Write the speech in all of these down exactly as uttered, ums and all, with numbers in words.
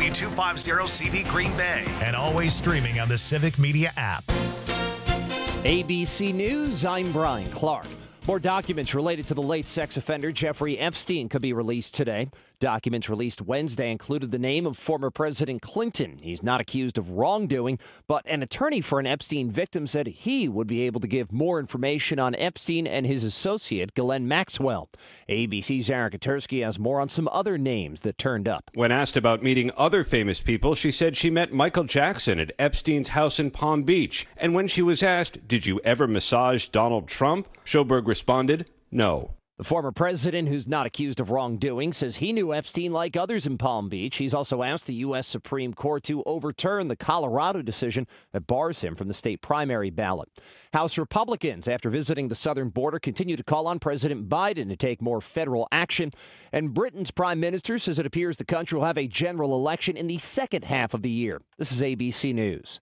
W two fifty C V Green Bay. And always streaming on the Civic Media app. A B C News, I'm Brian Clark. More documents related to the late sex offender Jeffrey Epstein could be released today. Documents released Wednesday included the name of former President Clinton. He's not accused of wrongdoing, but an attorney for an Epstein victim said he would be able to give more information on Epstein and his associate, Ghislaine Maxwell. A B C's Aaron Katersky has more on some other names that turned up. When asked about meeting other famous people, she said she met Michael Jackson at Epstein's house in Palm Beach. And when she was asked, did you ever massage Donald Trump? Schoberg responded, no. The former president, who's not accused of wrongdoing, says he knew Epstein like others in Palm Beach. He's also asked the U S Supreme Court to overturn the Colorado decision that bars him from the state primary ballot. House Republicans, after visiting the southern border, continue to call on President Biden to take more federal action. And Britain's prime minister says it appears the country will have a general election in the second half of the year. This is A B C News.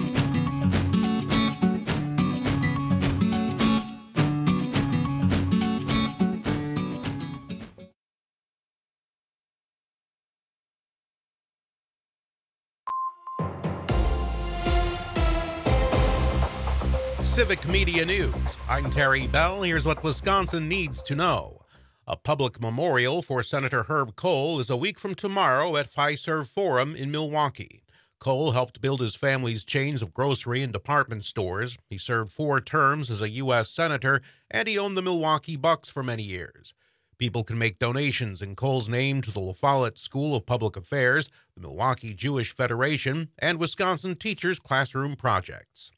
Civic Media News. I'm Terry Bell. Here's what Wisconsin needs to know. A public memorial for Senator Herb Kohl is a week from tomorrow at Fiserv Forum in Milwaukee. Kohl helped build his family's chains of grocery and department stores. He served four terms as a U S senator, and he owned the Milwaukee Bucks for many years. People can make donations in Kohl's name to the La Follette School of Public Affairs, the Milwaukee Jewish Federation, and Wisconsin Teachers Classroom Projects.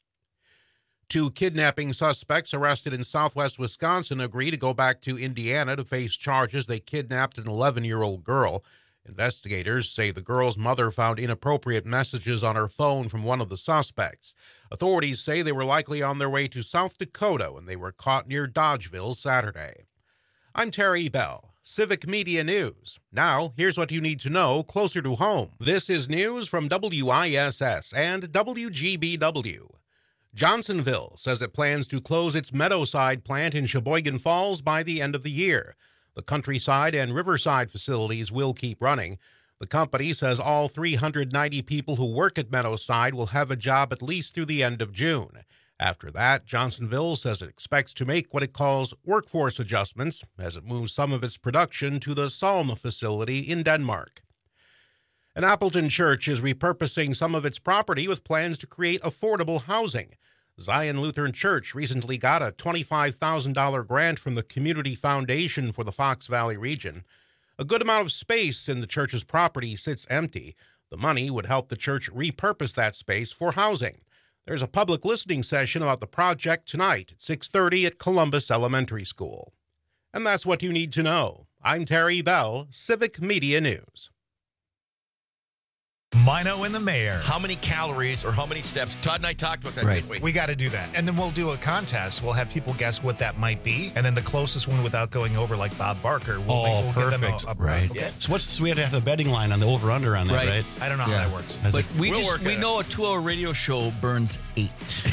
Two kidnapping suspects arrested in southwest Wisconsin agree to go back to Indiana to face charges they kidnapped an eleven-year-old girl. Investigators say the girl's mother found inappropriate messages on her phone from one of the suspects. Authorities say they were likely on their way to South Dakota when they were caught near Dodgeville Saturday. I'm Terry Bell, Civic Media News. Now, here's what you need to know closer to home. This is news from W I S S and W G B W. Johnsonville says it plans to close its Meadowside plant in Sheboygan Falls by the end of the year. The Countryside and Riverside facilities will keep running. The company says all three hundred ninety people who work at Meadowside will have a job at least through the end of June. After that, Johnsonville says it expects to make what it calls workforce adjustments as it moves some of its production to the Salma facility in Denmark. An Appleton church is repurposing some of its property with plans to create affordable housing. Zion Lutheran Church recently got a twenty-five thousand dollars grant from the Community Foundation for the Fox Valley region. A good amount of space in the church's property sits empty. The money would help the church repurpose that space for housing. There's a public listening session about the project tonight at six thirty at Columbus Elementary School. And that's what you need to know. I'm Terry Bell, Civic Media News. Mino and the Mayor. How many calories or how many steps? Todd and I talked about that, Right. didn't we? We got to do that. And then we'll do a contest. We'll have people guess what that might be. And then the closest one without going over like Bob Barker, we'll, Oh, we'll give them perfect. a, a Right. Okay. Yeah. So what's so we have to have the betting line on the over-under on that, Right. right? I don't know Yeah. how that works. Has But it- we We'll just work we on it. know a two-hour radio show burns eight.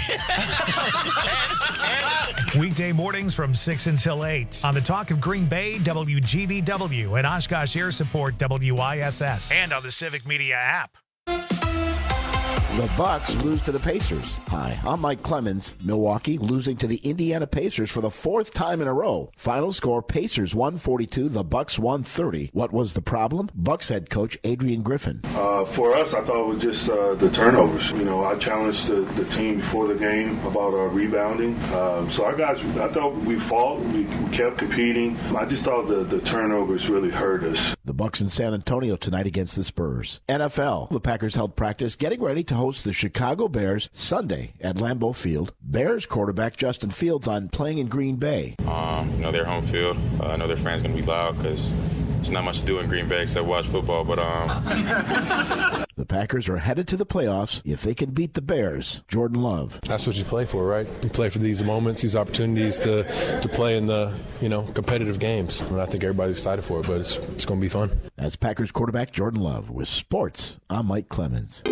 Weekday mornings from six until eight on the Talk of Green Bay, W G B W, and Oshkosh Air Support, W I S S. And on the Civic Media app. The Bucks lose to the Pacers. Hi, I'm Mike Clemens. Milwaukee losing to the Indiana Pacers for the fourth time in a row. Final score, Pacers one forty-two, the Bucks one thirty. What was the problem? Bucks head coach Adrian Griffin. Uh, for us, I thought it was just uh, the turnovers. You know, I challenged the, the team before the game about uh, rebounding. Um, so our guys, I thought we fought. We, we kept competing. I just thought the, the turnovers really hurt us. The Bucks in San Antonio tonight against the Spurs. N F L, the Packers held practice getting ready to host the Chicago Bears Sunday at Lambeau Field. Bears quarterback Justin Fields on playing in Green Bay. Um, you know, their home field. Uh, I know their fans going to be loud because there's not much to do in Green Bay except watch football. But um, The Packers are headed to the playoffs if they can beat the Bears. Jordan Love. That's what you play for, right? You play for these moments, these opportunities to, to play in the, you know, competitive games. And I think everybody's excited for it, but it's, it's going to be fun. That's Packers quarterback Jordan Love. With sports, I'm Mike Clemens.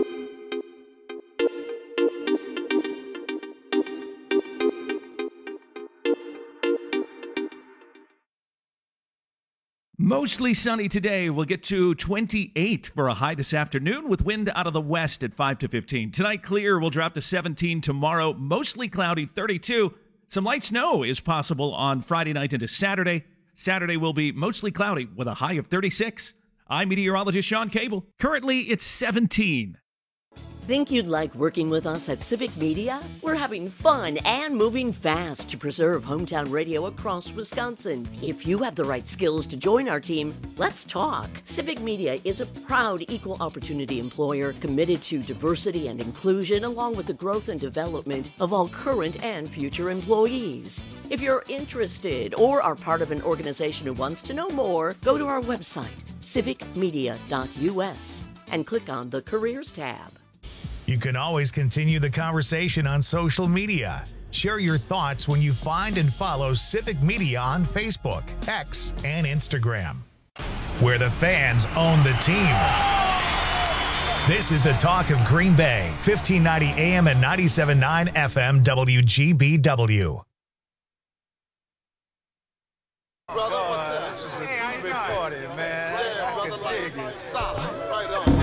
Mostly sunny today. We'll get to twenty-eight for a high this afternoon with wind out of the west at five to fifteen. Tonight, clear. We'll drop to seventeen tomorrow. Mostly cloudy, thirty-two. Some light snow is possible on Friday night into Saturday. Saturday will be mostly cloudy with a high of thirty-six. I'm meteorologist Sean Cable. Currently, it's seventeen. Think you'd like working with us at Civic Media? We're having fun and moving fast to preserve hometown radio across Wisconsin. If you have the right skills to join our team, let's talk. Civic Media is a proud equal opportunity employer committed to diversity and inclusion, along with the growth and development of all current and future employees. If you're interested or are part of an organization who wants to know more, go to our website, civic media dot u s, and click on the Careers tab. You can always continue the conversation on social media. Share your thoughts when you find and follow Civic Media on Facebook, X, and Instagram, where the fans own the team. This is the talk of Green Bay, fifteen ninety A M and ninety-seven point nine F M W G B W. Brother, what's up? This is a hey, big party, man. Yeah, brother, I can dig it. Stop. Right on.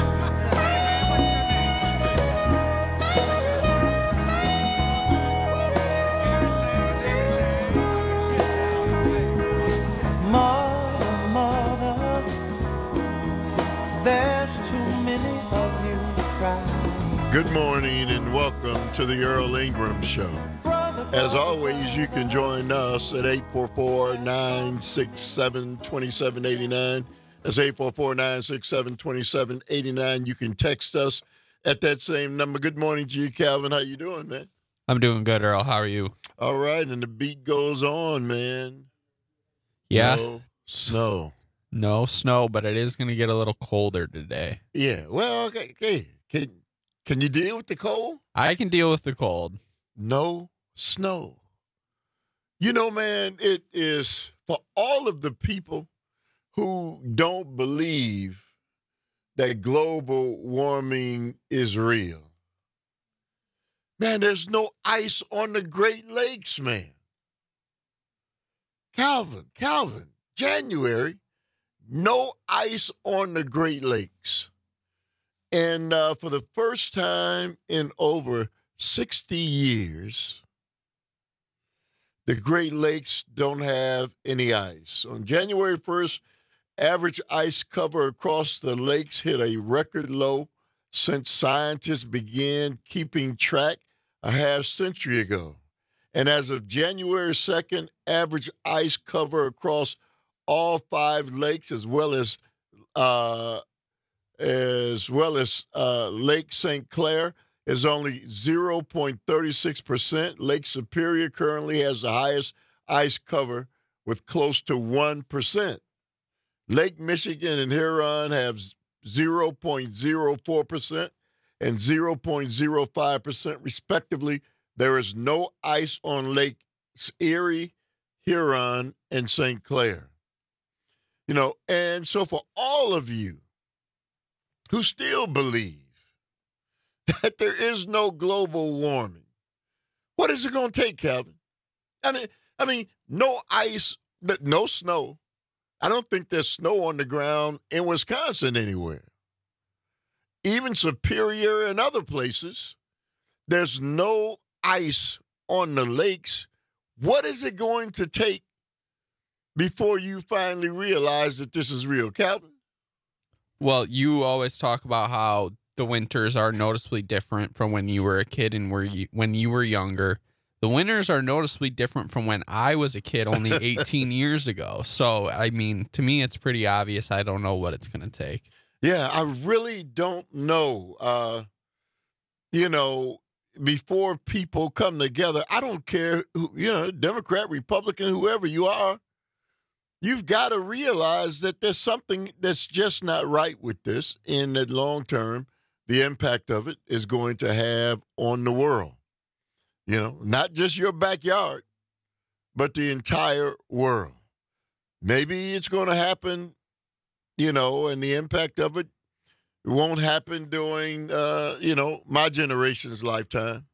Mother, mother, there's too many of you crying. Good morning and welcome to the Earl Ingram Show. As always, you can join us at eight four four, nine six seven, two seven eight nine. That's eight four four, nine six seven, two seven eight nine. You can text us at that same number. Good morning to you, Calvin. How you doing, man? I'm doing good, Earl. How are you? All right, and the beat goes on, man. Yeah. No snow. No snow, but it is going to get a little colder today. Yeah. Well, okay. okay. Can, can you deal with the cold? I can deal with the cold. No snow. You know, man, it is for all of the people who don't believe that global warming is real. Man, there's no ice on the Great Lakes, man. Calvin, Calvin, January, no ice on the Great Lakes. And uh, for the first time in over sixty years, the Great Lakes don't have any ice. On January first, average ice cover across the lakes hit a record low since scientists began keeping track a half century ago. And as of January second, average ice cover across all five lakes, as well as uh, as well as uh, Lake Saint Clair, is only zero point three six percent. Lake Superior currently has the highest ice cover with close to one percent. Lake Michigan and Huron have zero point zero four percent and zero point zero five percent, respectively. There is no ice on Lakes Erie, Huron, and Saint Clair. You know, and so for all of you who still believe that there is no global warming, what is it going to take, Calvin? I mean, I mean, no ice, no snow. I don't think there's snow on the ground in Wisconsin anywhere. Even Superior and other places, there's no ice on the lakes. What is it going to take before you finally realize that this is real, Calvin? Well, you always talk about how the winters are noticeably different from when you were a kid and were you, when you were younger. The winters are noticeably different from when I was a kid only eighteen years ago. So, I mean, to me, it's pretty obvious. I don't know what it's going to take. Yeah, I really don't know. Uh, you know, before people come together, I don't care, who, you know, Democrat, Republican, whoever you are, you've got to realize that there's something that's just not right with this, and that long term, the impact of it is going to have on the world. You know, not just your backyard, but the entire world. Maybe it's going to happen, you know, and the impact of it won't happen during, uh, you know, my generation's lifetime.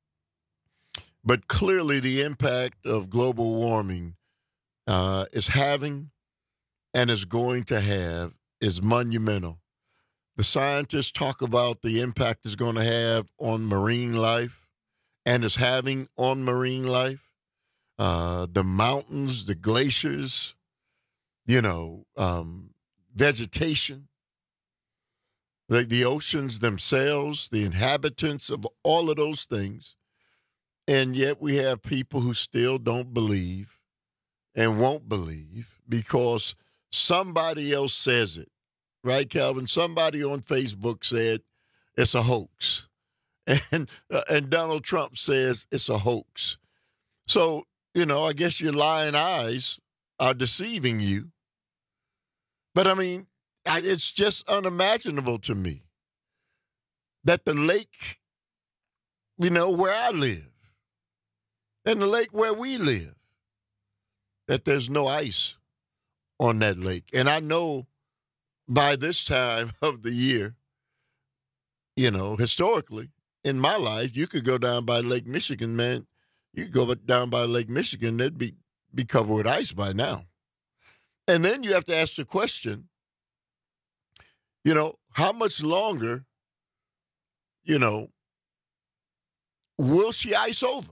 But clearly the impact of global warming uh, is having and is going to have is monumental. The scientists talk about the impact it's going to have on marine life and is having on marine life. Uh, the mountains, the glaciers, you know, um, vegetation, the, the oceans themselves, the inhabitants of all of those things. And yet we have people who still don't believe and won't believe because somebody else says it. Right, Calvin? Somebody on Facebook said it's a hoax. And, uh, and Donald Trump says it's a hoax. So, you know, I guess your lying eyes are deceiving you. But, I mean, I, it's just unimaginable to me that the lake, you know, where I live, and the lake where we live, that there's no ice on that lake. And I know by this time of the year, you know, historically, in my life, you could go down by Lake Michigan, man. You could go down by Lake Michigan, they'd be, be covered with ice by now. And then you have to ask the question, you know, how much longer, you know, will she ice over?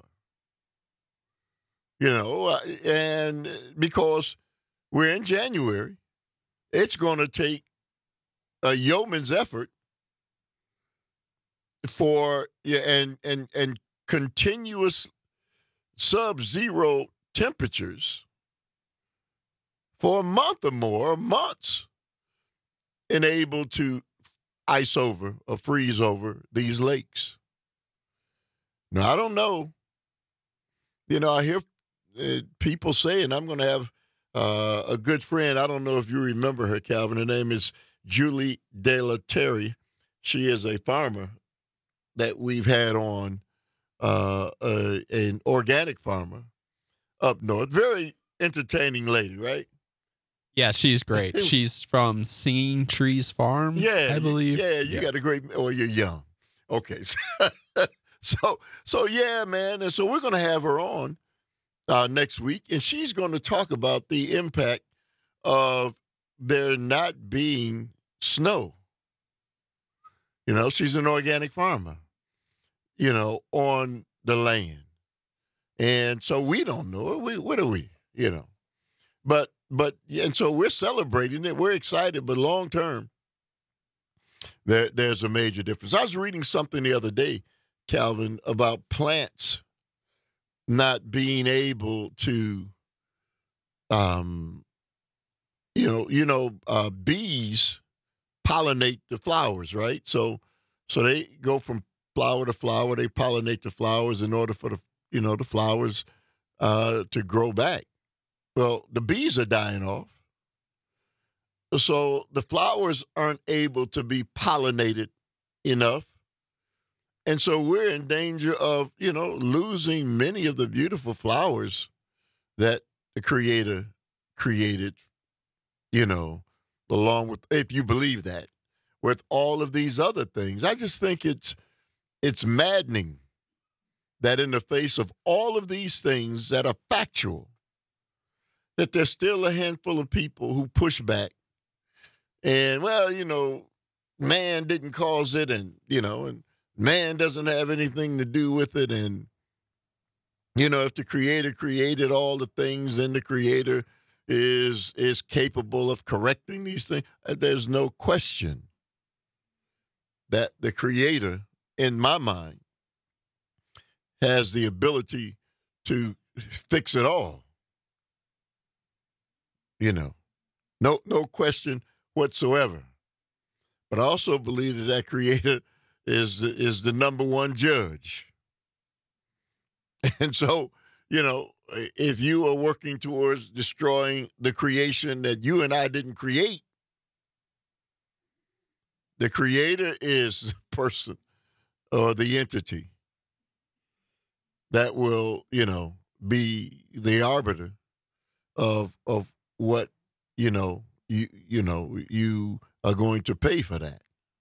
You know, uh, and because we're in January, it's going to take a yeoman's effort for yeah, and and and continuous sub-zero temperatures for a month or more, months, and able to ice over or freeze over these lakes. Now, I don't know. You know, I hear uh, people saying I'm going to have uh, a good friend. I don't know if you remember her, Calvin. Her name is Julie De La Terry. She is a farmer that we've had on, uh, uh, an organic farmer up north. Very entertaining lady, right? Yeah, she's great. She's from Singing Trees Farm, Yeah, I believe. Yeah, you yeah. got a great. Oh, you're young. Okay, so so yeah, man, and so we're going to have her on uh, next week, and she's going to talk about the impact of there not being snow. You know, she's an organic farmer. You know, on the land, and so we don't know it. We what are we? You know, but. But, and so we're celebrating it. We're excited, but long term, there, there's a major difference. I was reading something the other day, Calvin, about plants not being able to, um, you know, you know, uh, bees pollinate the flowers, right? So, so they go from flower to flower. They pollinate the flowers in order for the, you know, the flowers uh, to grow back. Well, the bees are dying off. So the flowers aren't able to be pollinated enough. And so we're in danger of, you know, losing many of the beautiful flowers that the Creator created, you know, along with, if you believe that, with all of these other things. I just think it's it's maddening that in the face of all of these things that are factual, that there's still a handful of people who push back. And, well, you know, man didn't cause it, and, you know, and man doesn't have anything to do with it. And, you know, if the Creator created all the things, then the Creator is is capable of correcting these things. There's no question that the Creator, in my mind, has the ability to fix it all. You know, no no question whatsoever. But I also believe that that Creator is the, is the number one judge. And so, you know, if you are working towards destroying the creation that you and I didn't create, the Creator is the person or the entity that will, you know, be the arbiter of of what, you know, you you know, you are going to pay for that.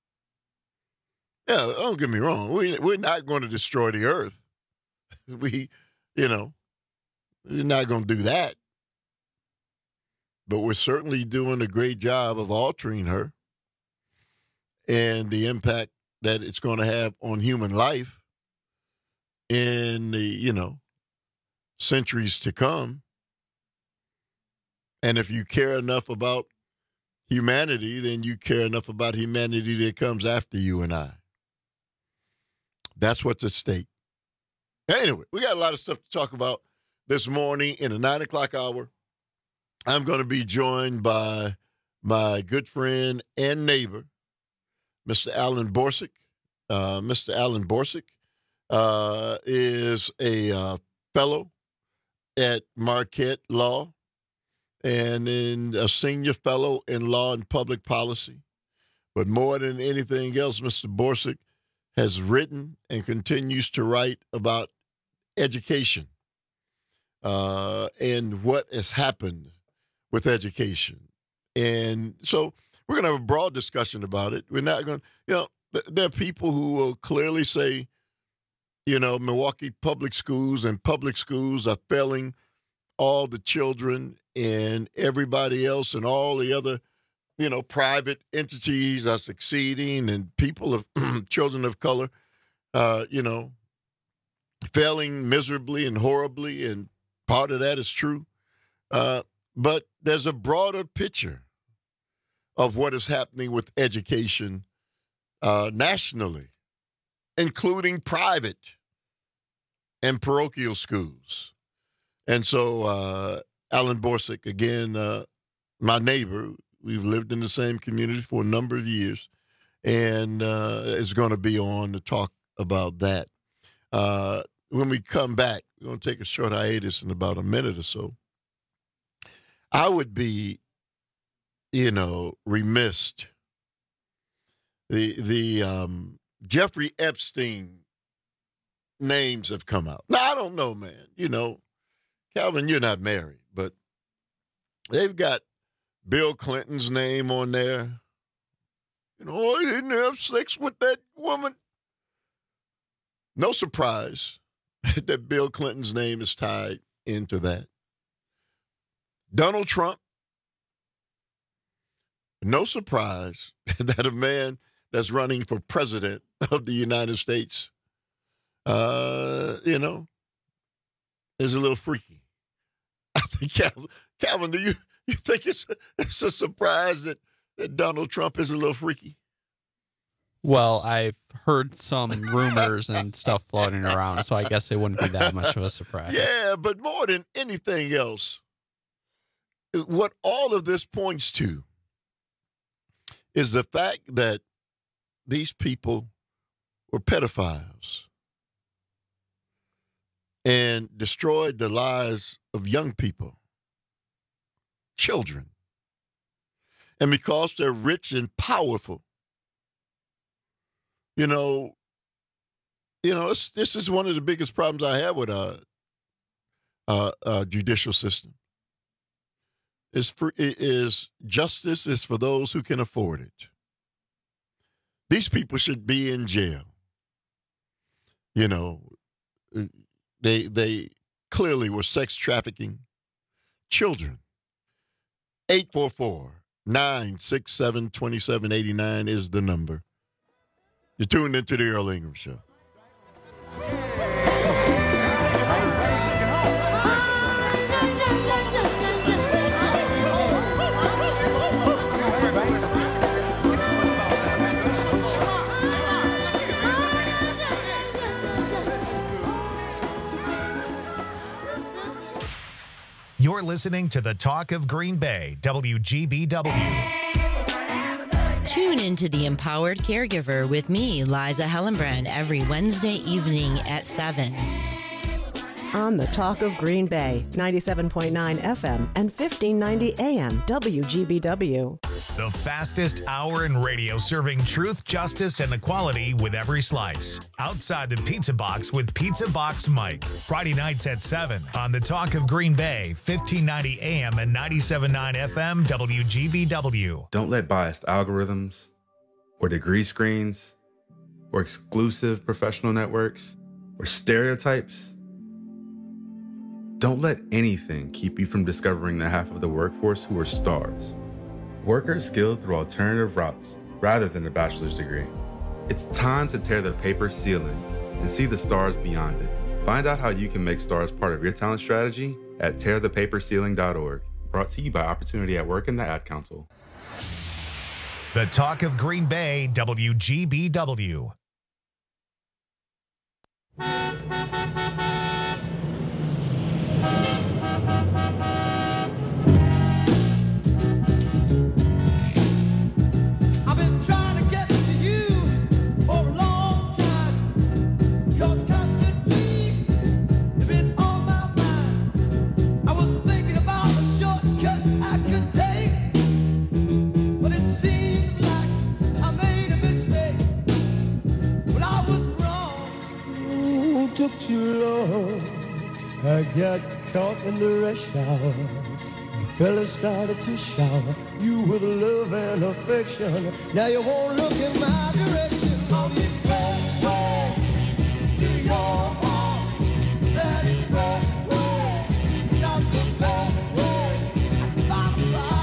Yeah, don't get me wrong. We, we're not going to destroy the earth. We, you know, we're not going to do that. but we're certainly doing a great job of altering her and the impact that it's going to have on human life in the, you know, centuries to come. And if you care enough about humanity, then you care enough about humanity that comes after you and I. That's what's at stake. Anyway, we got a lot of stuff to talk about this morning in the nine o'clock hour. I'm going to be joined by my good friend and neighbor, Mister Alan Borsig. Uh, Mister Alan Borsig uh, is a uh, fellow at Marquette Law and in a senior fellow in law and public policy. But more than anything else, Mister Borsig has written and continues to write about education uh, and what has happened with education. And so we're going to have a broad discussion about it. We're not going to, you know, th- there are people who will clearly say, you know, Milwaukee public schools and public schools are failing all the children, and everybody else and all the other, you know, private entities are succeeding, and people of children of color, uh, you know, failing miserably and horribly, and part of that is true. Uh, but there's a broader picture of what is happening with education uh, nationally, including private and parochial schools. And so uh, Alan Borsig, again, uh, my neighbor, we've lived in the same community for a number of years, and uh, is going to be on to talk about that. Uh, when we come back, we're going to take a short hiatus in about a minute or so. I would be, you know, remiss. The the um, Jeffrey Epstein names have come out. Now, I don't know, man. You know, Calvin, you're not married, but they've got Bill Clinton's name on there. You know, I didn't have sex with that woman. No surprise that Bill Clinton's name is tied into that. Donald Trump, no surprise that a man that's running for president of the United States, uh, you know, is a little freaky. I think, Calvin, Calvin do you, you think it's, it's a surprise that, that Donald Trump is a little freaky? Well, I've heard some rumors and stuff floating around, so I guess it wouldn't be that much of a surprise. Yeah, but more than anything else, what all of this points to is the fact that these people were pedophiles and destroyed the lives of young people, children. And because they're rich and powerful, you know, you know, it's, this is one of the biggest problems I have with our uh, uh, judicial system. Is for, is justice is for those who can afford it. These people should be in jail. You know, they they clearly were sex trafficking children. eight four four, nine six seven, two seven eight nine is the number. You're tuned into the Earl Ingram Show. You're listening to the Talk of Green Bay, W G B W. Tune into The Empowered Caregiver with me, Liza Hellenbrand, every Wednesday evening at seven. On the Talk of Green Bay, ninety-seven point nine F M and fifteen ninety A M, W G B W. The fastest hour in radio, serving truth, justice, and equality with every slice. Outside the Pizza Box with Pizza Box Mike. Friday nights at seven on the Talk of Green Bay, fifteen ninety A M and ninety-seven point nine F M, W G B W. Don't let biased algorithms or degree screens or exclusive professional networks or stereotypes Don't let anything keep you from discovering the half of the workforce who are stars. Workers skilled through alternative routes rather than a bachelor's degree. It's time to tear the paper ceiling and see the stars beyond it. Find out how you can make stars part of your talent strategy at tear the paper ceiling dot org. Brought to you by Opportunity at Work and the Ad Council. The Talk of Green Bay, W G B W. Took too long. I got caught in the rush hour. The fella started to shower you with love and affection. Now you won't look in my direction on the expressway to your heart. That expressway, not the best way. I found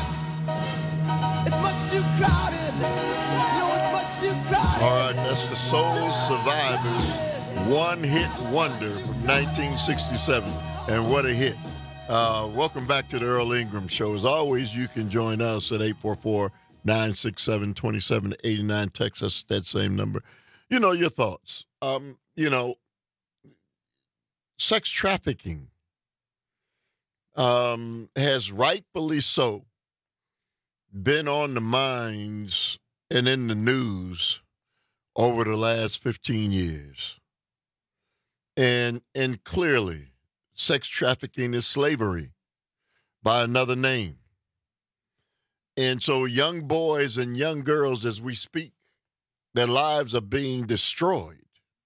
a It's much too crowded. You know, it's much too crowded. All right, that's the Soul Survivors. One hit wonder from nineteen sixty-seven, and what a hit. Uh, welcome back to the Earl Ingram Show. As always, you can join us at eight four four, nine six seven, two seven eight nine. Text us that same number. You know, your thoughts. Um, you know, sex trafficking um, has rightfully so been on the minds and in the news over the last fifteen years. And and clearly, sex trafficking is slavery by another name. And so young boys and young girls, as we speak, their lives are being destroyed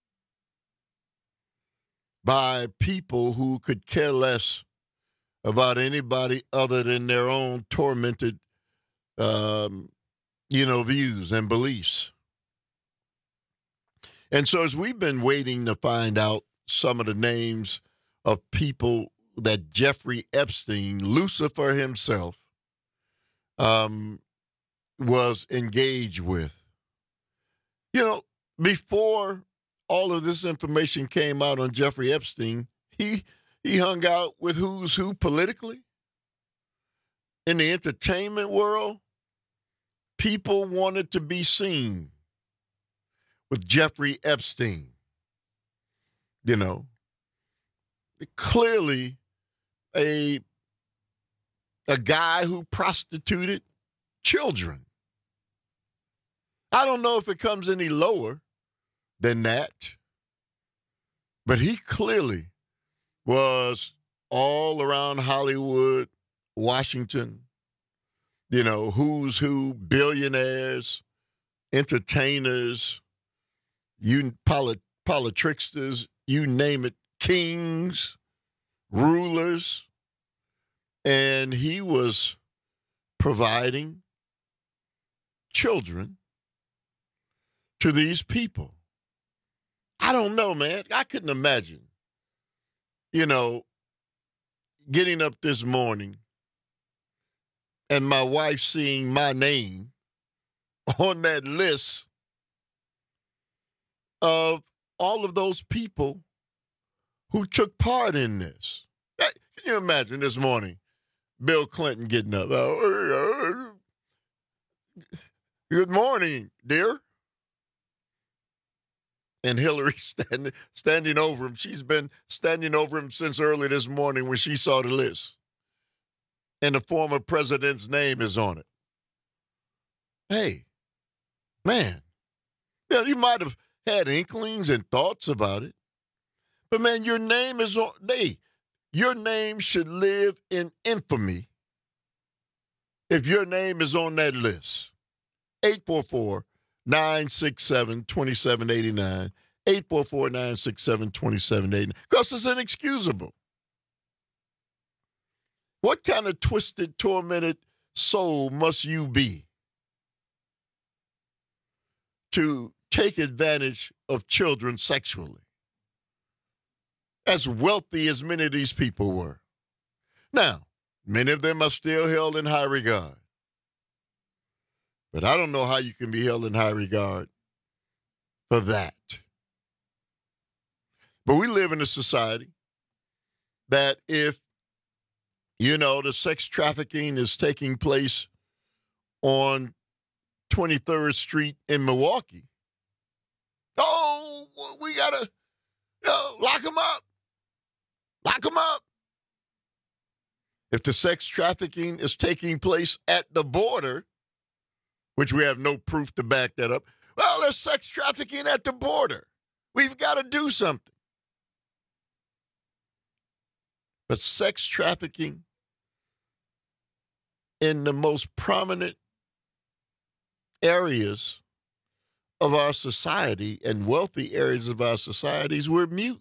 by people who could care less about anybody other than their own tormented, um, you know, views and beliefs. And so as we've been waiting to find out some of the names of people that Jeffrey Epstein, Lucifer himself, um, was engaged with. You know, before all of this information came out on Jeffrey Epstein, he he hung out with who's who politically. In the entertainment world, people wanted to be seen with Jeffrey Epstein. You know, clearly a, a guy who prostituted children. I don't know if it comes any lower than that, but he clearly was all around Hollywood, Washington, you know, who's who, billionaires, entertainers, you polit- politricksters, you name it, kings, rulers, and he was providing children to these people. I don't know, man. I couldn't imagine, you know, getting up this morning and my wife seeing my name on that list of all of those people who took part in this. Can you imagine this morning, Bill Clinton getting up? Oh, good morning, dear. And Hillary standing, standing over him. She's been standing over him since early this morning when she saw the list. And the former president's name is on it. Hey, man, yeah, you might have had inklings and thoughts about it. But, man, your name is on, hey, your name should live in infamy if your name is on that list. eight four four, nine six seven, two seven eight nine. eight four four, nine six seven, two seven eight nine. Because it's inexcusable. What kind of twisted, tormented soul must you be to take advantage of children sexually? as wealthy as many of these people were. Now, many of them are still held in high regard. But I don't know how you can be held in high regard for that. But we live in a society that if, you know, the sex trafficking is taking place on twenty-third Street in Milwaukee, oh, we got to you know, lock them up. Lock them up. If the sex trafficking is taking place at the border, which we have no proof to back that up, well, there's sex trafficking at the border. We've got to do something. But sex trafficking in the most prominent areas of our society and wealthy areas of our societies, we're mute.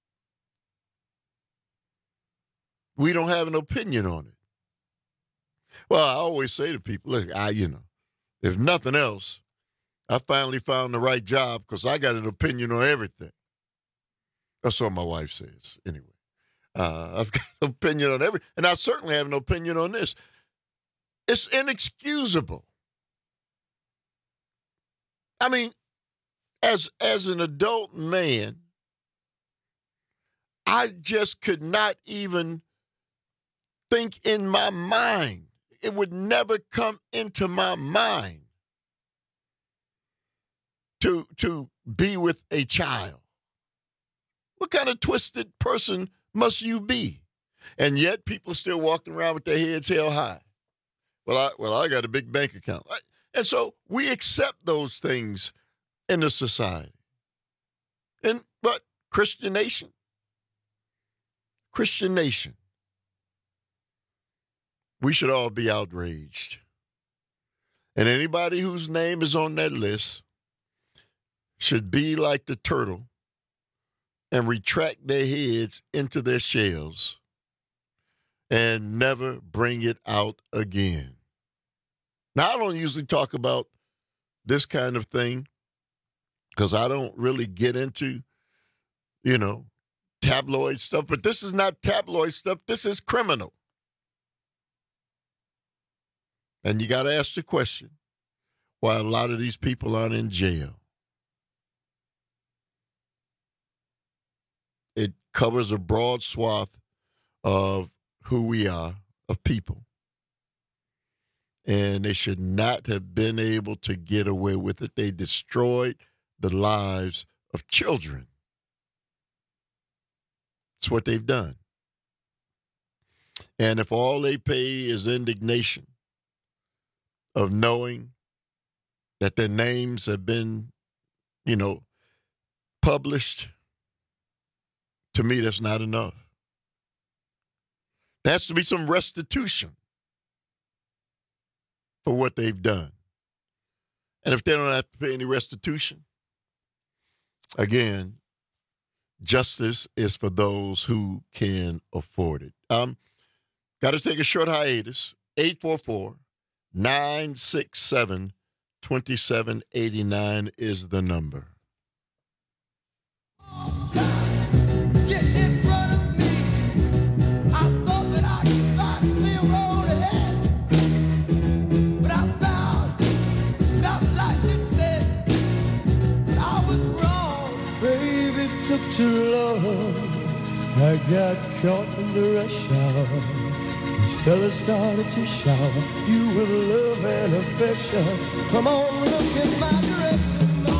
We don't have an opinion on it. Well, I always say to people, look, I, you know, if nothing else, I finally found the right job because I got an opinion on everything. That's what my wife says, anyway. Uh, I've got an opinion on everything, and I certainly have an opinion on this. It's inexcusable. I mean, as as an adult man, I just could not even think in my mind. It would never come into my mind to, to be with a child. What kind of twisted person must you be? And yet people are still walking around with their heads held high. Well, I, well, I got a big bank account. And so we accept those things in the society. And but Christian nation, Christian nation, we should all be outraged. And anybody whose name is on that list should be like the turtle and retract their heads into their shells and never bring it out again. Now, I don't usually talk about this kind of thing because I don't really get into, you know, tabloid stuff. But this is not tabloid stuff. This is criminal. And you got to ask the question why a lot of these people aren't in jail. It covers a broad swath of who we are, of people. And they should not have been able to get away with it. They destroyed the lives of children. It's what they've done. And if all they pay is indignation of knowing that their names have been, you know, published, to me, that's not enough. There has to be some restitution for what they've done. And if they don't have to pay any restitution, again, justice is for those who can afford it. Um, got to take a short hiatus. eight four four, nine six seven, two seven eight nine is the number. Get in front of me. I thought that I could find a clear road ahead. But I found stoplights instead. But I was wrong. Baby, it took too long. I got caught in the rush hour. These fellas started to shower you with love and affection. Come on, look in my direction.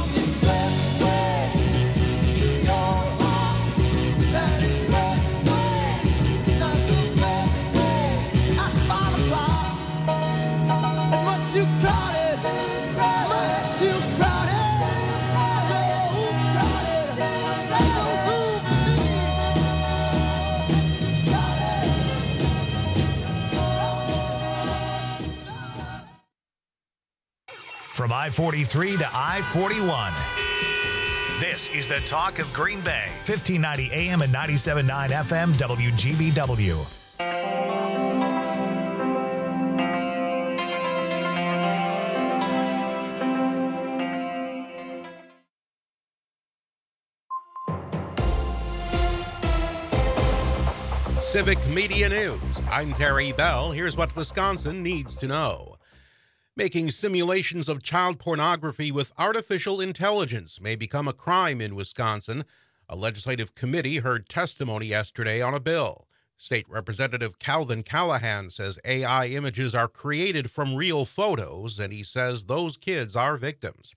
From I forty-three to I forty-one. This is the talk of Green Bay. fifteen ninety A M and ninety-seven point nine F M W G B W. Civic Media News. I'm Terry Bell. Here's what Wisconsin needs to know. Making simulations of child pornography with artificial intelligence may become a crime in Wisconsin. A legislative committee heard testimony yesterday on a bill. State Representative Calvin Callahan says A I images are created from real photos, and he says those kids are victims.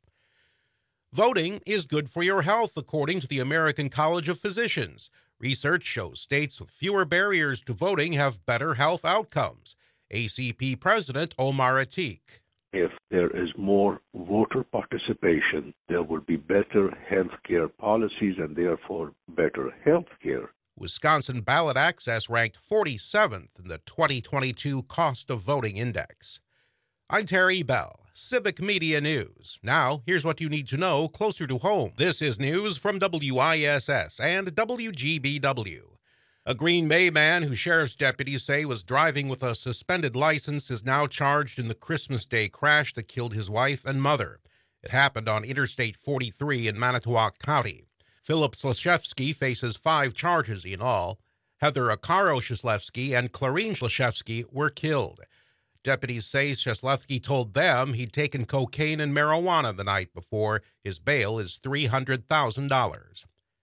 Voting is good for your health, according to the American College of Physicians. Research shows states with fewer barriers to voting have better health outcomes. A C P President Omar Atiq. If there is more voter participation, there will be better health care policies and therefore better health care. Wisconsin Ballot Access ranked forty-seventh in the twenty twenty-two Cost of Voting Index. I'm Terry Bell, Civic Media News. Now, here's what you need to know closer to home. This is news from W I S S and W G B W. A Green Bay man who sheriff's deputies say was driving with a suspended license is now charged in the Christmas Day crash that killed his wife and mother. It happened on Interstate forty-three in Manitowoc County. Philip Slashevsky faces five charges in all. Heather Akaro-Shislevsky and Clarine Slashevsky were killed. Deputies say Shislevsky told them he'd taken cocaine and marijuana the night before. His bail is three hundred thousand dollars.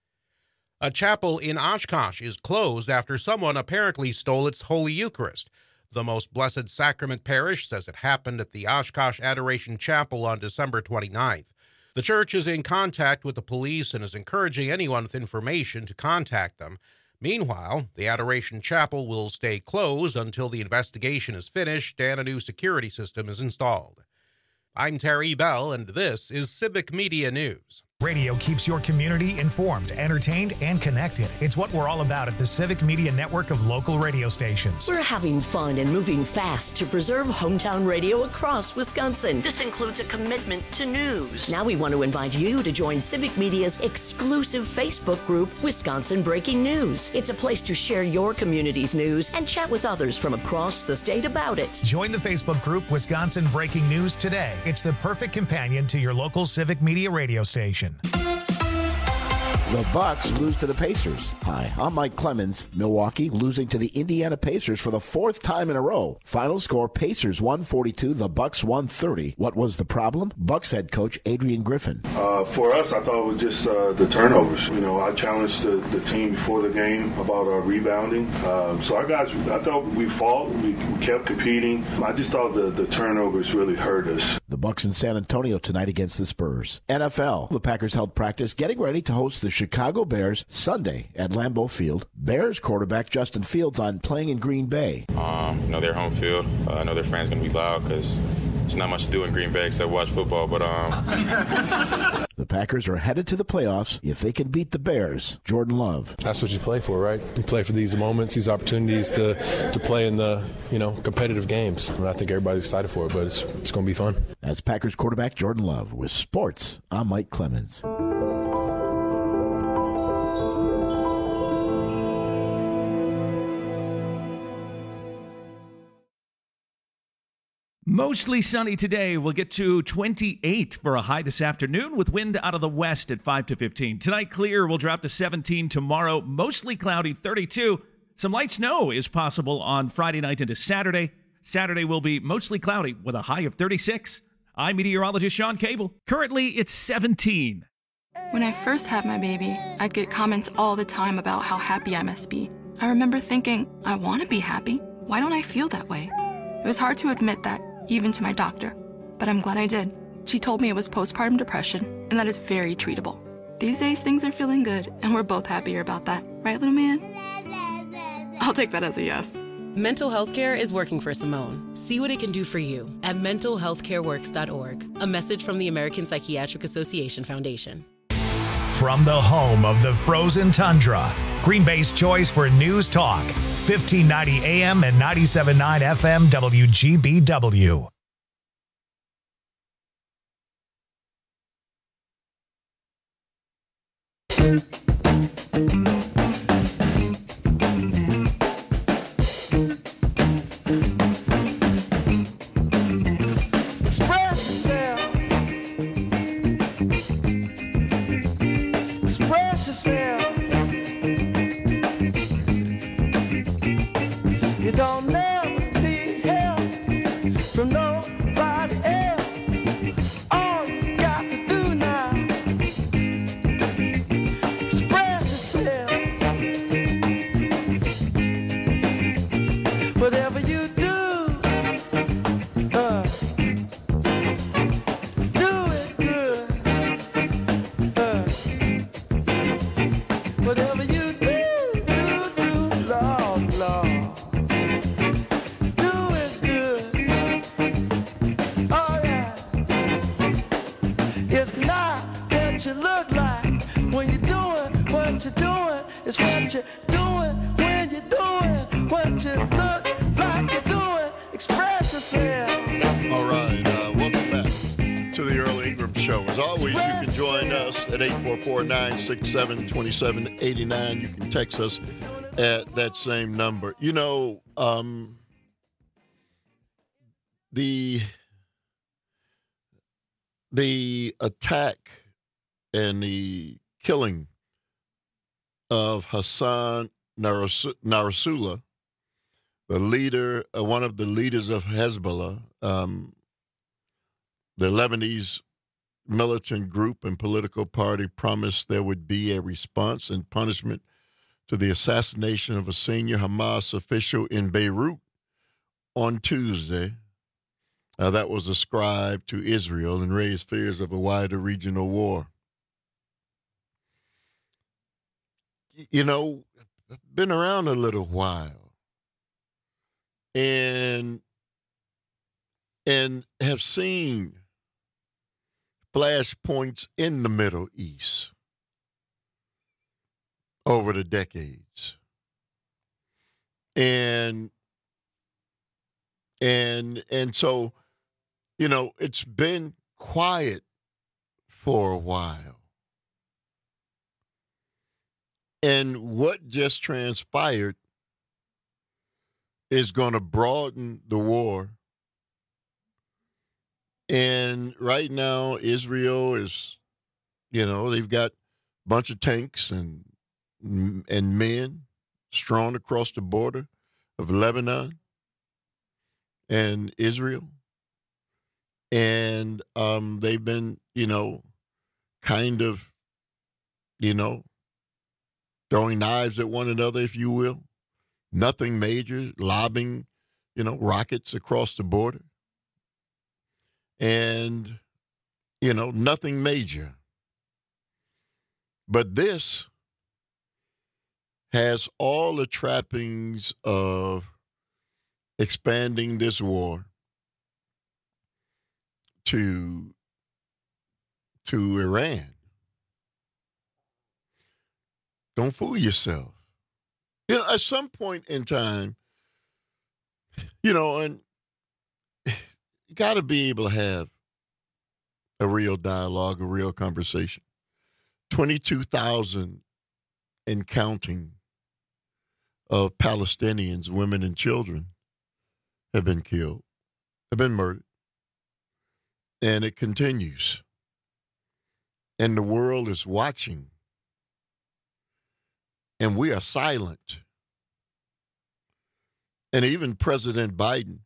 A chapel in Oshkosh is closed after someone apparently stole its Holy Eucharist. The Most Blessed Sacrament Parish says it happened at the Oshkosh Adoration Chapel on December twenty-ninth. The church is in contact with the police and is encouraging anyone with information to contact them. Meanwhile, the Adoration Chapel will stay closed until the investigation is finished and a new security system is installed. I'm Terry Bell, and this is Civic Media News. Radio keeps your community informed, entertained, and connected. It's what we're all about at the Civic Media Network of local radio stations. We're having fun and moving fast to preserve hometown radio across Wisconsin. This includes a commitment to news. Now we want to invite you to join Civic Media's exclusive Facebook group, Wisconsin Breaking News. It's a place to share your community's news and chat with others from across the state about it. Join the Facebook group Wisconsin Breaking News today. It's the perfect companion to your local Civic Media radio station. The Bucks lose to the Pacers. Hi, I'm Mike Clemens. Milwaukee losing to the Indiana Pacers for the fourth time in a row. Final score, Pacers one forty-two, the Bucks one thirty. What was the problem? Bucks head coach Adrian Griffin. Uh, for us, I thought it was just uh, the turnovers. You know, I challenged the, the team before the game about uh, rebounding. Uh, so our guys, I thought we fought. We, we kept competing. I just thought the, the turnovers really hurt us. The Bucks in San Antonio tonight against the Spurs. N F L, the Packers held practice getting ready to host the Chicago Bears Sunday at Lambeau Field. Bears quarterback Justin Fields on playing in Green Bay. Um, you know, their home field. Uh, I know their fans going to be loud because there's not much to do in Green Bay except watch football, but um. The Packers are headed to the playoffs if they can beat the Bears. Jordan Love. That's what you play for, right? You play for these moments, these opportunities to to play in the, you know, competitive games. And I think everybody's excited for it, but it's it's going to be fun. That's Packers quarterback Jordan Love. With sports, I'm Mike Clemens. Mostly sunny today. We'll get to twenty-eight for a high this afternoon with wind out of the west at five to fifteen. Tonight, clear. We'll drop to seventeen tomorrow. Mostly cloudy, thirty-two. Some light snow is possible on Friday night into Saturday. Saturday will be mostly cloudy with a high of thirty-six. I'm meteorologist Sean Cable. Currently, it's seventeen. When I first had my baby, I'd get comments all the time about how happy I must be. I remember thinking, I want to be happy. Why don't I feel that way? It was hard to admit that, even to my doctor, but I'm glad I did. She told me it was postpartum depression, and that is very treatable. These days, things are feeling good, and we're both happier about that. Right, little man? I'll take that as a yes. Mental health care is working for Simone. See what it can do for you at mental health care works dot org. A message from the American Psychiatric Association Foundation. From the home of the frozen tundra, Green Bay's choice for news talk, fifteen ninety A M and ninety-seven point nine F M W G B W. Whatever you do, do, do, Lord, Lord, do it good. Oh yeah. It's not what you look like when you're doing what you're doing. It's what you're doing when you're doing what you look like you're doing. Express yourself. All right, uh, welcome back to the Earl Ingram Show. As always, you can join us at eight four four, nine six seven, two seven eight nine. You can text us at that same number. You know, um, the the attack and the killing of Hassan Nasrallah, the leader, uh, one of the leaders of Hezbollah, um, the Lebanese militant group and political party, promised there would be a response and punishment to the assassination of a senior Hamas official in Beirut on Tuesday. Uh, that was ascribed to Israel and raised fears of a wider regional war. You know, I've been around a little while and and have seen flashpoints in the Middle East over the decades. And and and so, you know, it's been quiet for a while. And what just transpired is going to broaden the war. And right now, Israel is, you know, they've got a bunch of tanks and and men strewn across the border of Lebanon and Israel. And um, they've been, you know, kind of, you know, throwing knives at one another, if you will. Nothing major, lobbing, you know, rockets across the border. And, you know, nothing major. But this has all the trappings of expanding this war to, to Iran. Don't fool yourself. You know, at some point in time, you know, and you got to be able to have a real dialogue, a real conversation. twenty-two thousand and counting of Palestinians, women and children, have been killed, have been murdered. And it continues. And the world is watching. And we are silent. And even President Biden,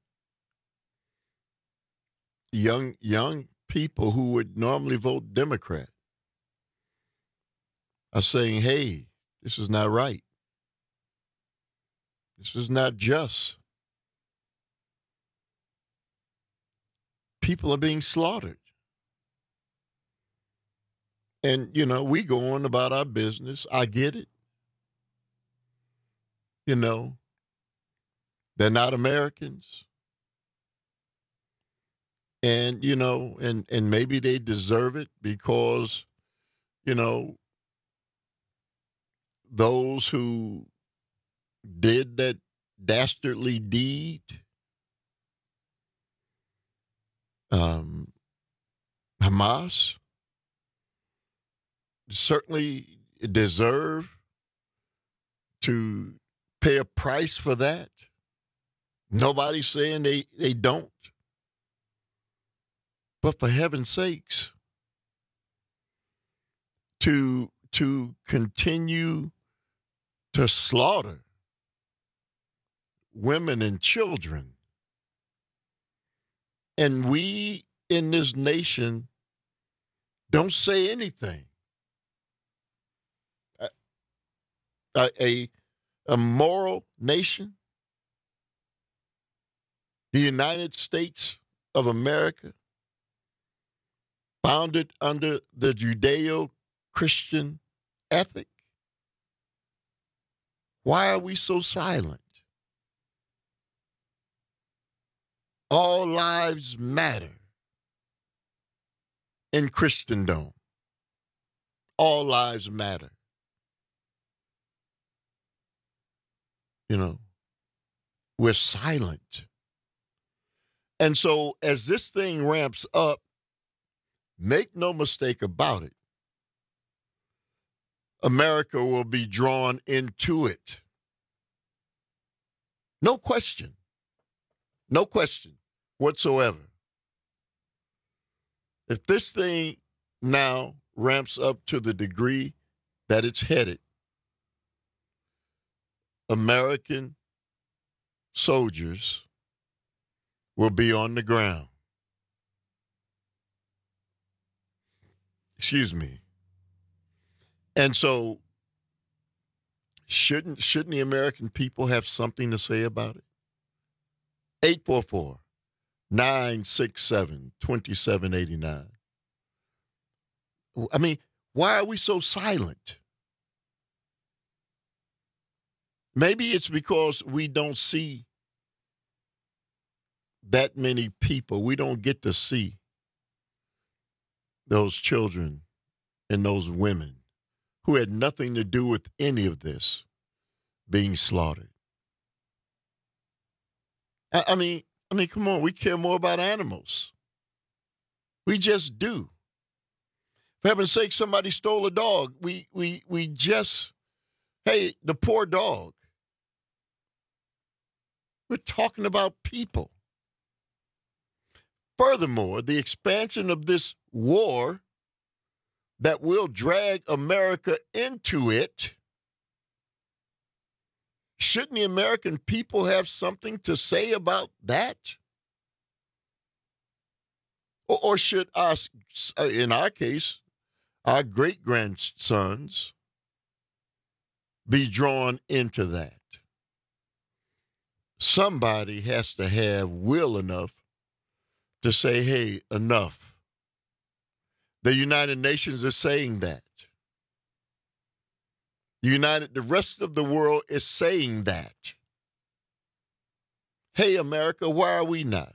young young people who would normally vote Democrat, are saying, hey, this is not right. This is not just. People are being slaughtered. And, you know, we go on about our business. I get it. You know, they're not Americans. And, you know, and, and maybe they deserve it because, you know, those who did that dastardly deed, um, Hamas, certainly deserve to pay a price for that. Nobody's saying they, they don't. But for heaven's sakes, to, to continue to slaughter women and children, and we in this nation don't say anything. A, a, a moral nation, the United States of America, founded under the Judeo-Christian ethic, Why are we so silent? All lives matter in Christendom. All lives matter. You know, we're silent. And so as this thing ramps up, make no mistake about it, America will be drawn into it. No question. No question whatsoever. If this thing now ramps up to the degree that it's headed, American soldiers will be on the ground. Excuse me. And so shouldn't shouldn't the American people have something to say about it? eight four four, nine six seven, two seven eight nine. I mean, why are we so silent? Maybe it's because we don't see that many people. We don't get to see those children and those women who had nothing to do with any of this being slaughtered. I, I mean, I mean, come on, we care more about animals. We just do. For heaven's sake, somebody stole a dog. We we we just, hey, the poor dog. We're talking about people. Furthermore, the expansion of this war that will drag America into it, shouldn't the American people have something to say about that? Or, or should us, in our case, our great-grandsons be drawn into that? Somebody has to have will enough to say, hey, enough. The United Nations is saying that. The United, the rest of the world is saying that. Hey, America, why are we not?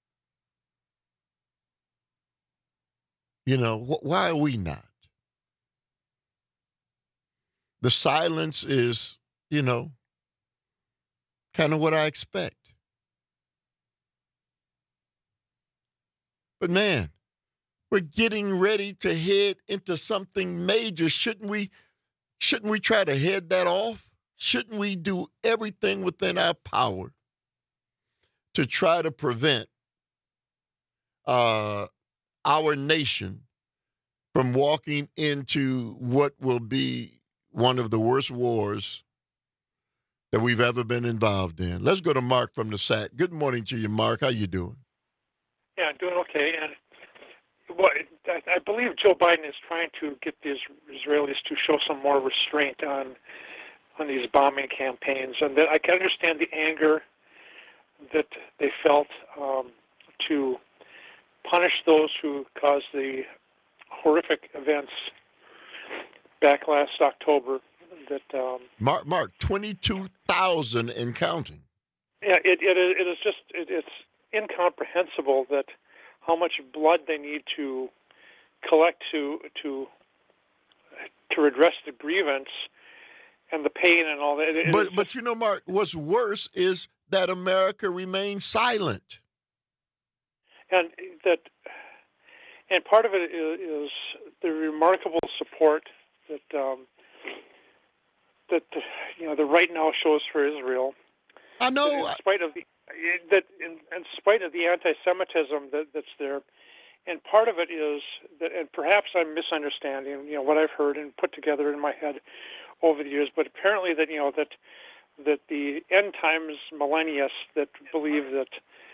You know, wh- why are we not? The silence is, you know, kind of what I expect. But man, we're getting ready to head into something major. Shouldn't we, shouldn't we try to head that off? Shouldn't we do everything within our power to try to prevent uh, our nation from walking into what will be one of the worst wars that we've ever been involved in? Let's go to Mark from the S A C. Good morning to you, Mark. How you doing? Yeah, I'm doing okay. And well, I, I believe Joe Biden is trying to get the Israelis to show some more restraint on on these bombing campaigns, and that I can understand the anger that they felt um, to punish those who caused the horrific events back last October. That um, Mark, Mark, twenty-two thousand and counting. Yeah, it it is, it is just it, it's incomprehensible that how much blood they need to collect to to to redress the grievance and the pain and all that. It, but just, but you know, Mark, what's worse is that America remains silent. And that, and part of it is, is the remarkable support that um, that you know the right now shows for Israel. I know. In spite of the that, in, in spite of the anti-Semitism that, that's there, and part of it is that, and perhaps I'm misunderstanding, you know, what I've heard and put together in my head over the years. But apparently, that you know that that the end times millennialists that believe that.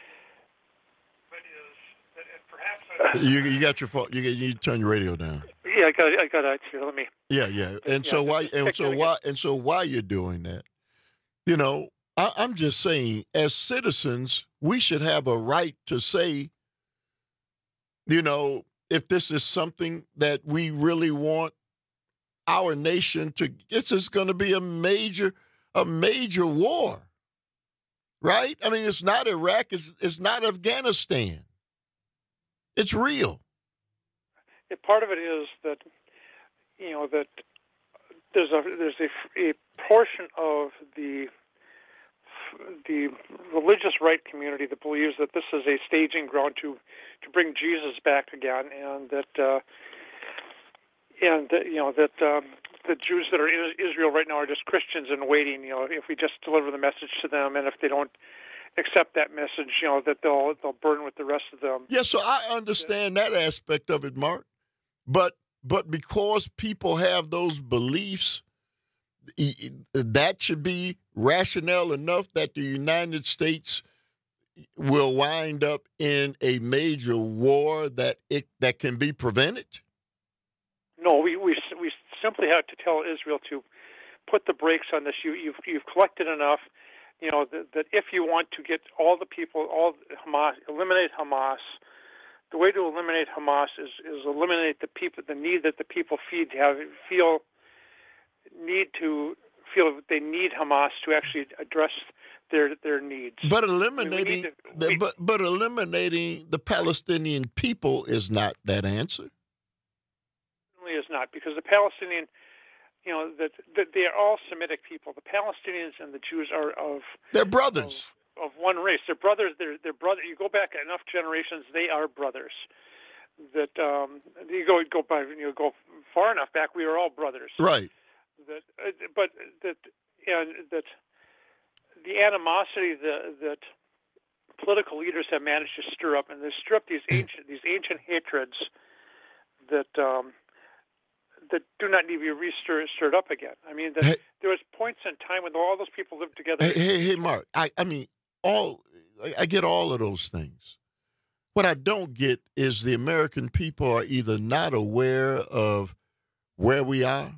You you got your phone. You you need to turn your radio down. Yeah, I got I got it here. Let me. Yeah, yeah. And yeah, so why and so why and so why you're doing that? You know, I, I'm just saying, as citizens, we should have a right to say, you know, if this is something that we really want our nation to. This is going to be a major a major war, right? I mean, it's not Iraq. It's, it's not Afghanistan. It's real. Yeah, part of it is that, you know, that there's a there's a, a portion of the the religious right community that believes that this is a staging ground to to bring Jesus back again, and that uh, and that, you know that um, the Jews that are in Israel right now are just Christians in waiting. You know, if we just deliver the message to them, and if they don't accept that message, you know, that they'll they'll burn with the rest of them. Yeah, so I understand that aspect of it, Mark. But but because people have those beliefs, that should be rationale enough that the United States will wind up in a major war that it that can be prevented? No, we we we simply have to tell Israel to put the brakes on this. You you've you've collected enough. You know that, that if you want to get all the people, all Hamas, eliminate Hamas. The way to eliminate Hamas is, is eliminate the people, the need that the people feed have feel need to feel that they need Hamas to actually address their their needs. But eliminating, to, the, we, but but eliminating the Palestinian people is not that answer. Certainly is not, because the Palestinian, you know, that, that they are all Semitic people. The Palestinians and the Jews are of they're brothers. Of, of one race. They're brothers. They're they're brother. You go back enough generations, they are brothers. That um, you go go by you go far enough back, we are all brothers. Right. That, uh, but that and that the animosity that that political leaders have managed to stir up, and they stir up these ancient these ancient hatreds that um, that do not need to be re-stirred stirred up again. I mean, that, hey, there was points in time when all those people lived together. Hey, hey, hey Mark. I I mean. All I get all of those things. What I don't get is the American people are either not aware of where we are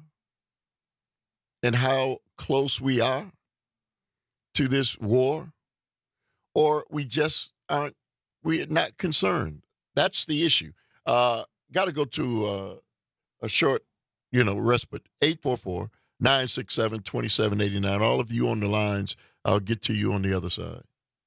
and how close we are to this war, or we just aren't, we're not concerned. That's the issue. Uh, got to go to uh, a short, you know, respite. eight four four, nine six seven, two seven eight nine. All of you on the lines, I'll get to you on the other side.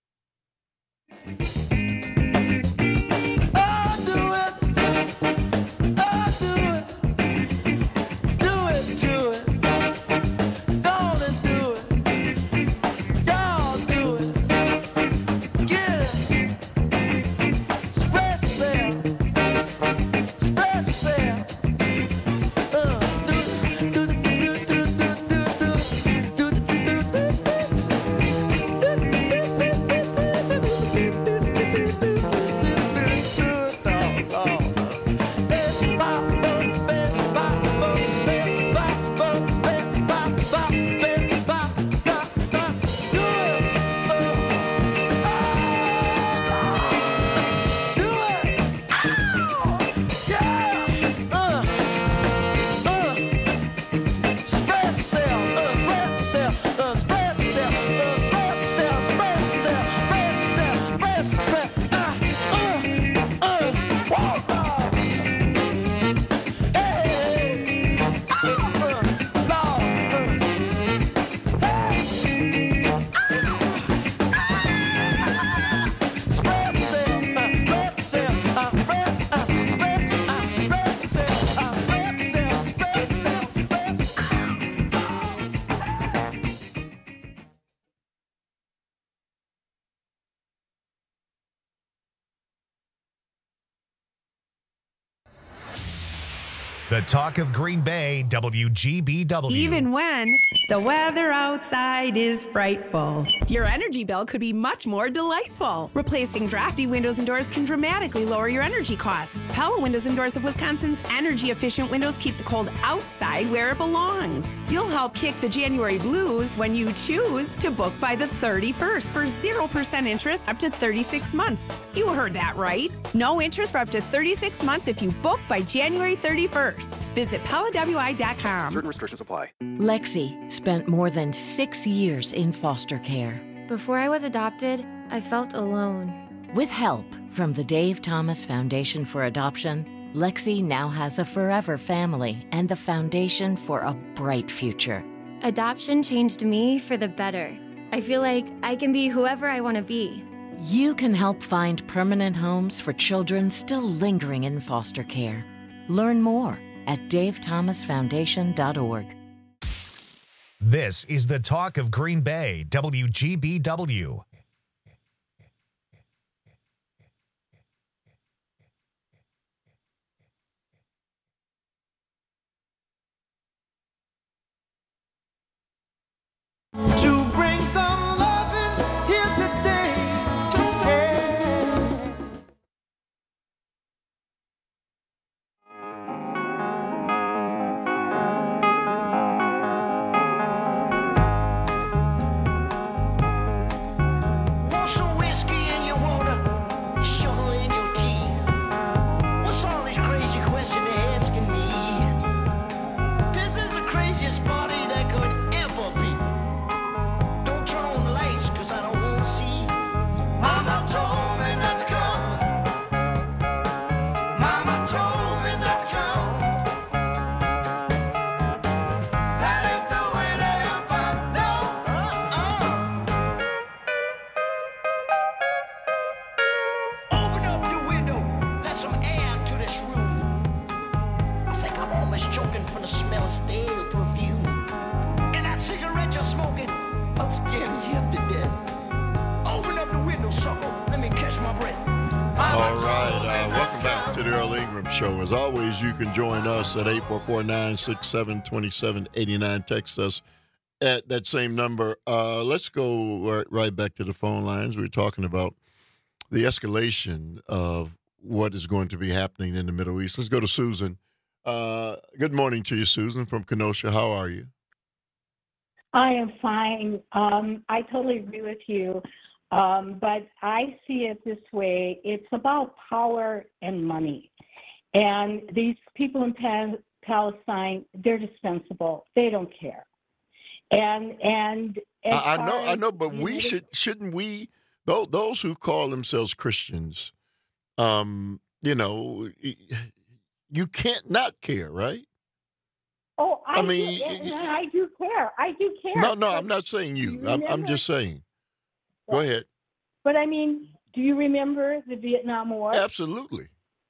The talk of Green Bay, W G B W. Even when the weather outside is frightful, your energy bill could be much more delightful. Replacing drafty windows and doors can dramatically lower your energy costs. Pella Windows and Doors of Wisconsin's energy-efficient windows keep the cold outside where it belongs. You'll help kick the January blues when you choose to book by the thirty-first for zero percent interest up to thirty-six months. You heard that right. No interest for up to thirty-six months if you book by January thirty-first. Visit Pella W I dot com. Certain restrictions apply. Lexi spent more than six years in foster care. Before I was adopted, I felt alone. With help from the Dave Thomas Foundation for Adoption, Lexi now has a forever family and the foundation for a bright future. Adoption changed me for the better. I feel like I can be whoever I want to be. You can help find permanent homes for children still lingering in foster care. Learn more at dave thomas foundation dot org. This is the Talk of Green Bay, W G B W. To bring some loving here today. Yeah. Want some whiskey in your water, sugar in your tea? What's all this crazy question they're asking me? This is the craziest party that could ever be. Don't turn on the lights, cause I don't want to see. Mama told me not to come. Mama told me not to come. That ain't the way to have fun, no. Uh-uh. Open up the window, let some air into this room. I think I'm almost choking from the smell of stale perfume. And that cigarette you're smoking, I'll scare me half to death. Open up the window, sucker, let me catch my breath. All right, uh, welcome back to the Earl Ingram Show. As always, you can join us at eight four four, nine six seven, two seven eight nine. Text us at that same number. Uh, let's go right, right back to the phone lines. We're talking about the escalation of what is going to be happening in the Middle East. Let's go to Susan. Uh, good morning to you, Susan, from Kenosha. How are you? I am fine. Um, I totally agree with you. Um, but I see it this way. It's about power and money. And these people in pa- Palestine, they're dispensable. They don't care. And and as I, I know, far I as know, but the we United- should shouldn't we? Those those who call themselves Christians, um, you know, you can't not care, right? Oh, I, I mean, do, and I do care. I do care. No, no, But I'm not saying you. you I'm, I'm remember- just saying. Go ahead. But I mean, do you remember the Vietnam War? Absolutely.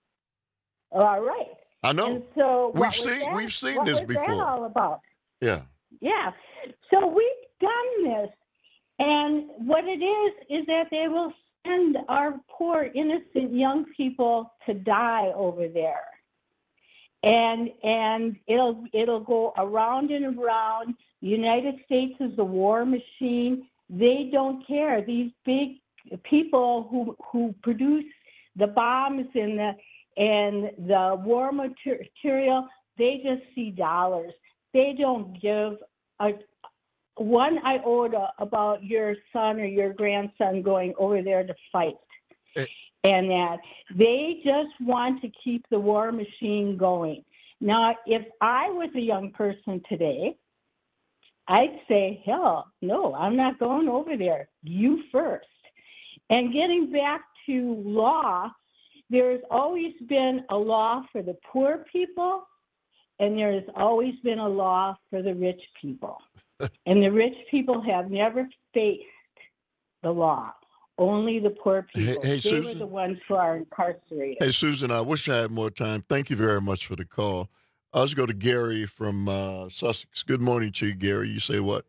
All right. I know. And so We've what was seen- that- we've seen what this was that before. all about? Yeah. Yeah. So we've done this. And what it is, is that they will send our poor, innocent young people to die over there. And and it'll it'll go around and around. The United States is a war machine. They don't care. These big people who who produce the bombs and the and the war material, they just see dollars. They don't give a one iota about your son or your grandson going over there to fight. And that they just want to keep the war machine going. Now, if I was a young person today, I'd say, hell, no, I'm not going over there. You first. And getting back to law, there's always been a law for the poor people, and there's always been a law for the rich people. And the rich people have never faced the law. Only the poor people. Hey, hey, they Susan. were the ones who are incarcerated. Hey, Susan, I wish I had more time. Thank you very much for the call. Uh, let's go to Gary from uh, Sussex. Good morning to you, Gary. You say what?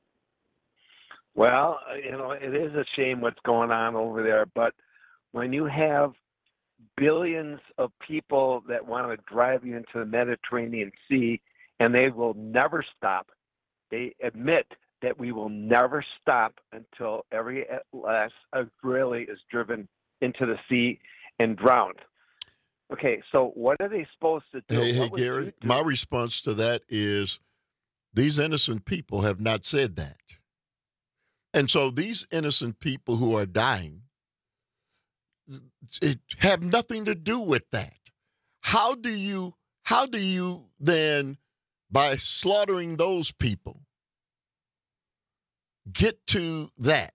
Well, you know, it is a shame what's going on over there, but when you have billions of people that want to drive you into the Mediterranean Sea and they will never stop, they admit that we will never stop until every last Israeli is driven into the sea and drowned. Okay, so what are they supposed to do? Hey, hey, What would you Gary, do? my response to that is these innocent people have not said that. And so these innocent people who are dying it have nothing to do with that. How do you how do you then, by slaughtering those people, get to that?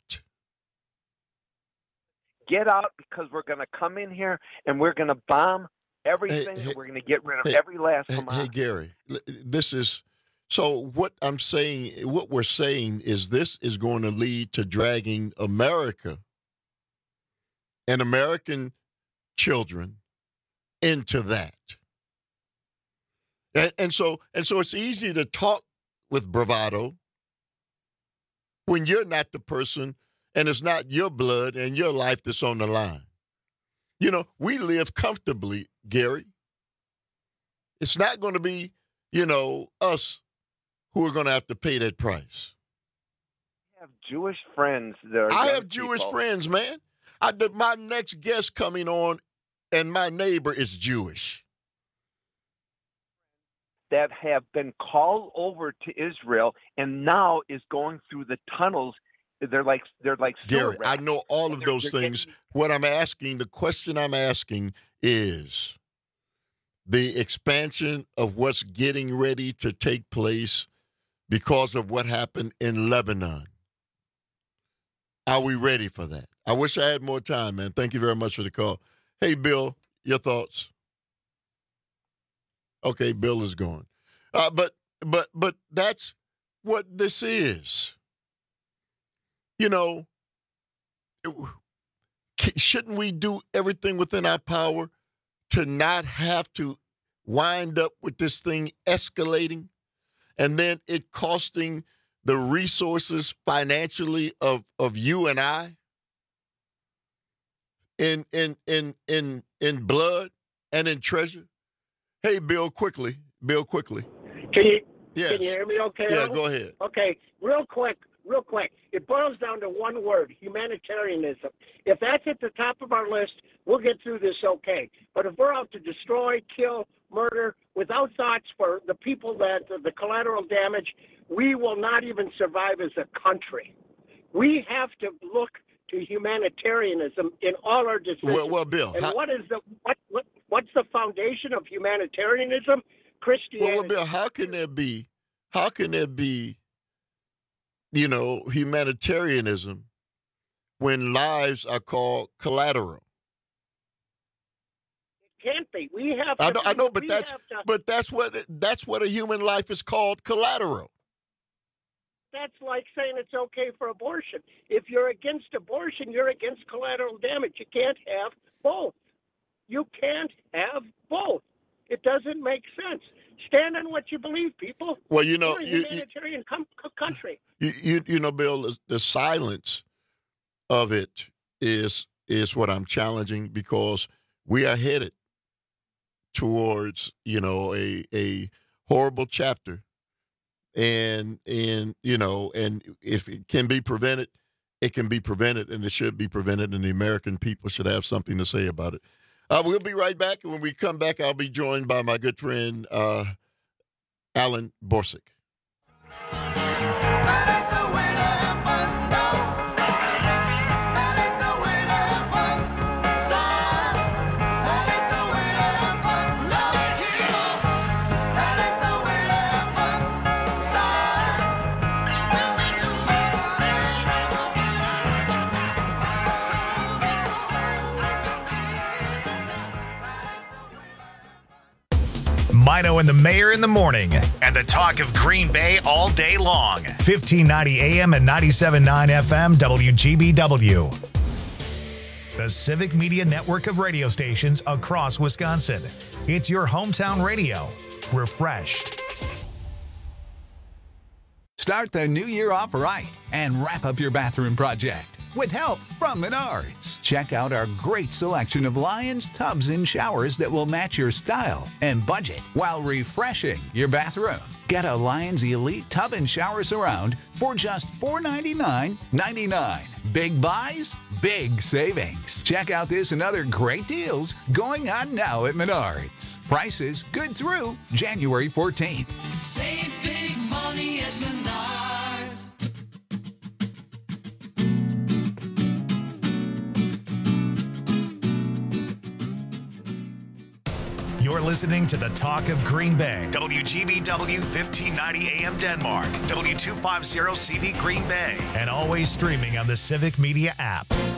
Get out, because we're going to come in here and we're going to bomb everything Hey, hey, and we're going to get rid of hey, every last Hey, Hamas. hey, Gary, l- this is So what I'm saying, what we're saying is this is going to lead to dragging America and American children into that. And, and so and so it's easy to talk with bravado when you're not the person and it's not your blood and your life that's on the line. You know, we live comfortably, Gary. It's not going to be, you know, us who are going to have to pay that price. I have Jewish friends that are I young have Jewish people. friends, man. I, my next guest coming on, and my neighbor is Jewish. That have been called over to Israel and now is going through the tunnels. They're like they're like Gary, rats. I know all of They're- those they're things. getting- What I'm asking, the question I'm asking is the expansion of what's getting ready to take place because of what happened in Lebanon. Are we ready for that? I wish I had more time, man. Thank you very much for the call. Hey, Bill, your thoughts? Okay, Bill is gone. Uh, but but but that's what this is. You know, shouldn't we do everything within our power to not have to wind up with this thing escalating and then it costing the resources financially of, of you and I in in in in in blood and in treasure? Hey, Bill, quickly. Bill, quickly. Can you Yes. can you hear me okay? Yeah, Earl? go ahead. Okay, real quick, real quick. It boils down to one word, humanitarianism. If that's at the top of our list, we'll get through this okay. But if we're out to destroy, kill, murder, without thoughts for the people that, the collateral damage, we will not even survive as a country. We have to look to humanitarianism in all our decisions. Well, well, Bill, and how- what is the what, what what's the foundation of humanitarianism? Christianity. Well, well, Bill, how can there be, how can there be, you know, humanitarianism when lives are called collateral? Can't be. We have. I to, know, I know, but we that's, have to- but that's what, that's what a human life is called, collateral. That's like saying it's okay for abortion. If you're against abortion, you're against collateral damage. You can't have both. You can't have both. It doesn't make sense. Stand on what you believe, people. Well, you know, we're a you- you- humanitarian com- co- country. You, you, you know, Bill, the, the silence of it is is what I'm challenging because we are headed towards, you know, a a horrible chapter, and and you know, and if it can be prevented, it can be prevented, and it should be prevented, and the American people should have something to say about it. Uh, we'll be right back, and when we come back, I'll be joined by my good friend uh, Alan Borsick. Mino and the Mayor in the morning, and the talk of Green Bay all day long. fifteen ninety A M and ninety-seven point nine F M W G B W. The Civic Media network of radio stations across Wisconsin. It's your hometown radio. Refreshed. Start the new year off right and wrap up your bathroom project with help from Menards. Check out our great selection of Lions tubs and showers that will match your style and budget while refreshing your bathroom. Get a Lions Elite tub and shower surround for just four ninety-nine ninety-nine. Big buys, big savings. Check out this and other great deals going on now at Menards. Prices good through January fourteenth. Save big money at Menards. You're listening to the Talk of Green Bay. W G B W fifteen ninety A M Denmark. W two fifty C V Green Bay. And always streaming on the Civic Media app.